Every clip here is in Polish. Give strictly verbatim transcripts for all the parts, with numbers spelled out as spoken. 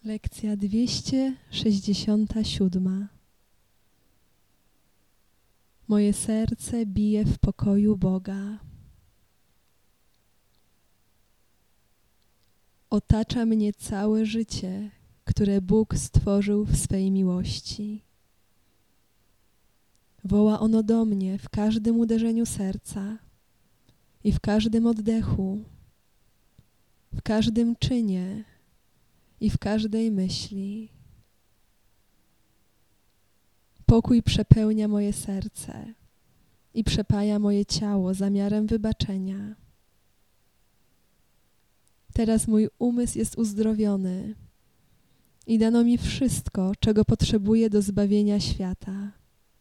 Lekcja dwieście sześćdziesiąta siódma. Moje serce bije w pokoju Boga. Otacza mnie całe życie, które Bóg stworzył w swej miłości. Woła ono do mnie w każdym uderzeniu serca i w każdym oddechu, w każdym czynie i w każdej myśli. Pokój przepełnia moje serce i przepaja moje ciało zamiarem wybaczenia. Teraz mój umysł jest uzdrowiony i dano mi wszystko, czego potrzebuję do zbawienia świata.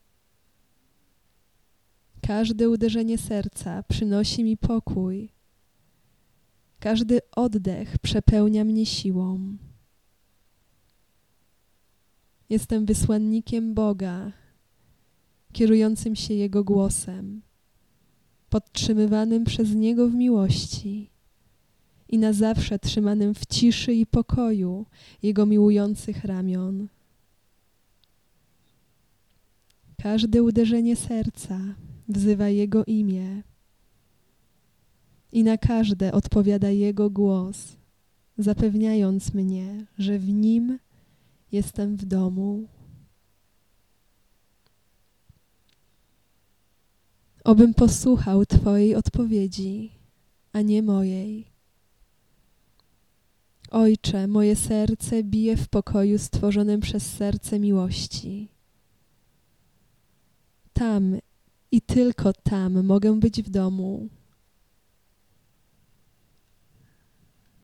Każde uderzenie serca przynosi mi pokój. Każdy oddech przepełnia mnie siłą. Jestem wysłannikiem Boga, kierującym się Jego głosem, podtrzymywanym przez Niego w miłości i na zawsze trzymanym w ciszy i pokoju Jego miłujących ramion. Każde uderzenie serca wzywa Jego imię i na każde odpowiada Jego głos, zapewniając mnie, że w Nim jestem w domu. Obym posłuchał Twojej odpowiedzi, a nie mojej. Ojcze, moje serce bije w pokoju stworzonym przez serce miłości. Tam i tylko tam mogę być w domu,